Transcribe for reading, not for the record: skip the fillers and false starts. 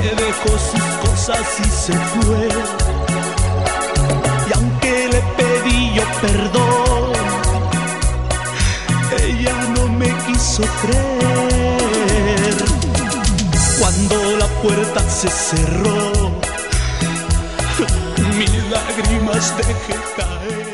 dejó sus cosas y se fue. Y aunque le pedí yo perdón, ella no me quiso creer. Cuando la puerta se cerró, mis lágrimas dejé caer.